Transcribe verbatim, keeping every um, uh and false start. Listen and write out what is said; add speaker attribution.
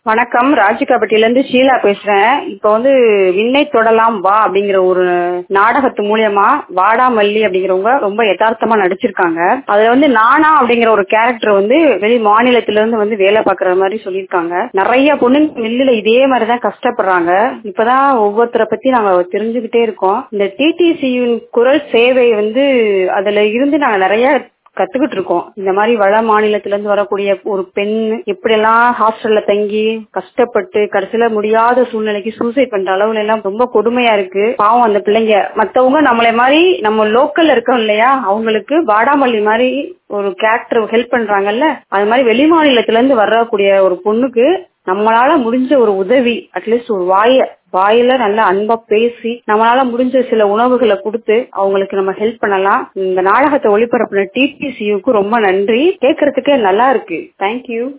Speaker 1: வணக்கம், ராஜிகாபட்டியில இருந்து ஷீலா பேசுறேன். இப்ப வந்து விண்ணை தொடலாம் வா அப்படிங்கிற ஒரு நாடகத்து மூலியமா வாடாமல்லி அப்படிங்கிறவங்க ரொம்ப யதார்த்தமா நடிச்சிருக்காங்க. அதுல வந்து நானா அப்படிங்கிற ஒரு கேரக்டர் வந்து வெளி மாநிலத்தில இருந்து வந்து வேலை பாக்குற மாதிரி சொல்லியிருக்காங்க. நிறைய பொண்ணுங்க மில்லுல இதே மாதிரிதான் கஷ்டப்படுறாங்க. இப்பதான் ஒவ்வொருத்தரை பத்தி நாங்க தெரிஞ்சுக்கிட்டே இருக்கோம். இந்த டிடிசியின் குரல் சேவை வந்து அதுல இருந்து நாங்க நிறைய கத்துக்கிட்டு இருக்கோம். இந்த மாதிரி வட மாநிலத்தில இருந்து வரக்கூடிய ஒரு பெண் எப்படி எல்லாம் ஹாஸ்டல்ல தங்கி கஷ்டப்பட்டு கடைசியில முடியாத சூழ்நிலைக்கு சூசைட் பண்ற அளவுல எல்லாம் ரொம்ப கொடுமையா இருக்கு. பாவம் அந்த பிள்ளைங்க. மத்தவங்க நம்மளை மாதிரி நம்ம லோக்கல்ல இருக்கோம் இல்லையா, அவங்களுக்கு வாடாமல்லி மாதிரி ஒரு கேரக்டர் ஹெல்ப் பண்றாங்கல்ல, அது மாதிரி வெளி மாநிலத்தில இருந்து வரக்கூடிய ஒரு பொண்ணுக்கு நம்மளால முடிஞ்ச ஒரு உதவி, அட்லீஸ்ட் ஒரு வாய வாயில நல்லா அன்பா பேசி நம்மளால முடிஞ்ச சில உணவுகளை கொடுத்து அவங்களுக்கு நம்ம ஹெல்ப் பண்ணலாம். இந்த நாடகத்தை ஒளிபரப்புன டிடிசியுக்கு ரொம்ப நன்றி. கேட்கறதுக்கே நல்லா இருக்கு. தேங்க்யூ.